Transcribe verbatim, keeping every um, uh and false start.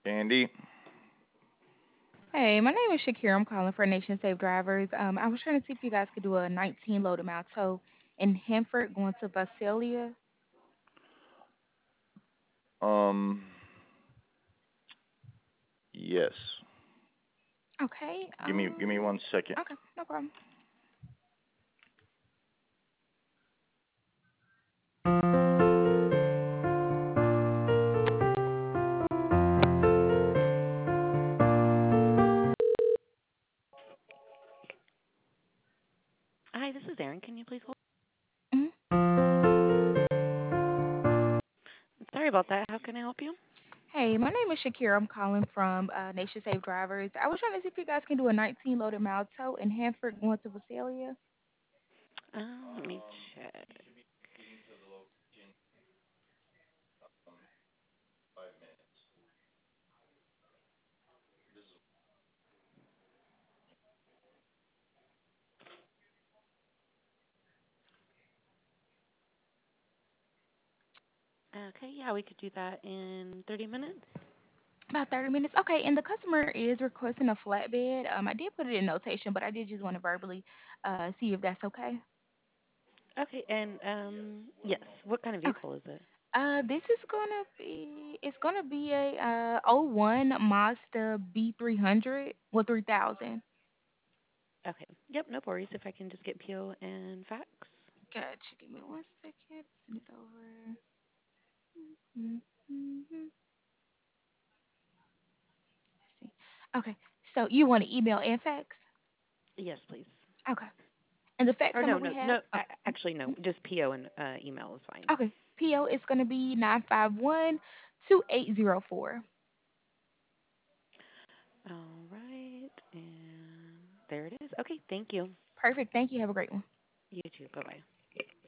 Candy. Hey, my name is Shakira. I'm calling for Nation Safe Drivers. Um, I was trying to see if you guys could do a nineteen load amount tow in Hanford going to Visalia. Um, yes. Okay. Give me give me Um. one second. Okay. No problem. Hi, this is Erin. Can you please hold? Mhm. Sorry about that. How can I help you? Hey, my name is Shakira. I'm calling from uh, Nation Safe Drivers. I was trying to see if you guys can do a nineteen load amount tow in Hanford going to Visalia. Uh, let me check. Okay, yeah, we could do that in thirty minutes. About thirty minutes. Okay. And the customer is requesting a flatbed. Um, I did put it in notation, but I did just want to verbally uh, see if that's okay. Okay, and um, yes, what kind of Okay. vehicle is it? Uh, this is gonna be it's gonna be a uh oh 01 Mazda B three hundred well three thousand. Okay, yep, no worries. If I can just get P O and fax. Gotcha. Give me one second. Send it over. Mm-hmm. Let's see. Okay. So you want to email and fax? Yes, please. Okay. And the fax Or number no, we no, have? no. Oh, I, actually, no. Just P O and uh, email is fine. okay. P O is gonna be nine five one two eight zero four. All right, and there it is. Okay, thank you. Perfect. Thank you. Have a great one. You too. Bye bye.